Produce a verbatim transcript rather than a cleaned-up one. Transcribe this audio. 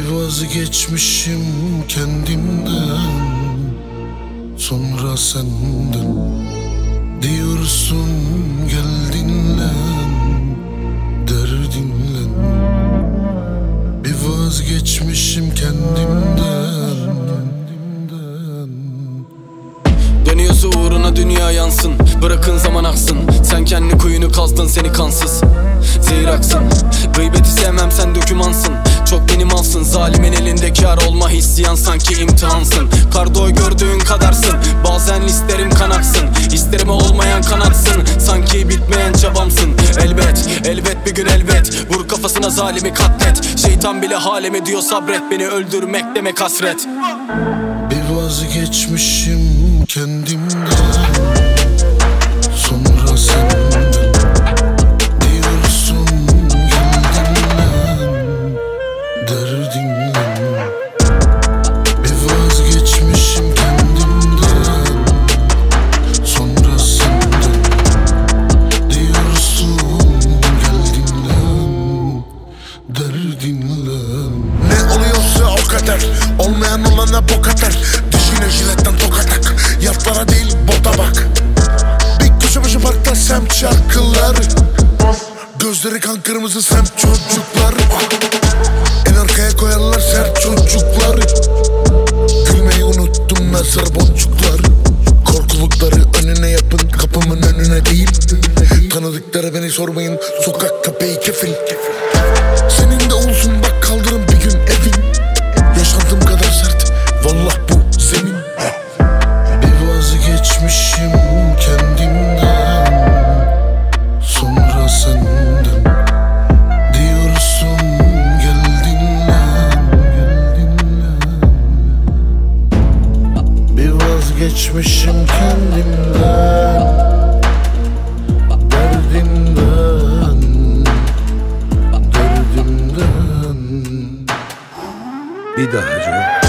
Bir vazgeçmişim kendimden, sonra senden. Diyorsun gel dinlen, derdinle. Bir vazgeçmişim kendimden. Dönüyorsa uğruna dünya yansın, bırakın zaman aksın. Sen kendi kuyunu kazdın, seni kansız zehir aksın. Gıybeti sevmem, sen dökümansın. Çok benim alsın, zalimin elinde kar olma hissiyat sanki imtihansın. Kardoy gördüğün kadarsın, bazen isterim kan aksın. İsterim olmayan kanatsın, sanki bitmeyen çabamsın. Elbet, elbet bir gün elbet, vur kafasına zalimi katlet. Şeytan bile halime diyor sabret, beni öldürmek demek hasret. Bir vazgeçmişim kendimden, sonra senden. Diyorsun gel dinlen, derdinle. Bir vazgeçmişim kendimden, sonra senden. Diyorsun gel dinlen, derdinle. Ne oluyorsa o kadar, olmayan olana bok atar. Dişine jiletten tokat tak, yatlara değil bota bak. Bir köşe başı parkta semt şarkılar, gözleri kan kırmızı semt çocuklar. En arkaya koyarlar sert çocuklar. Gülmeyi unuttum mezar boncuklar. Korkulukları önüne yapın, kapımın önüne değil. Tanıdıkları beni sormayın, sokak köpeği kefil. Senin de olsun bak kaldırın bir gün evin. Yaşantım kadar sert, vallah bu senin. Bir vazgeçmişim kendimden, sonra senden. Diyorsun gel dinlen, gel dinlen. Bir vazgeçmişim kendimden, derdimden, derdimden. Bir daha Joe.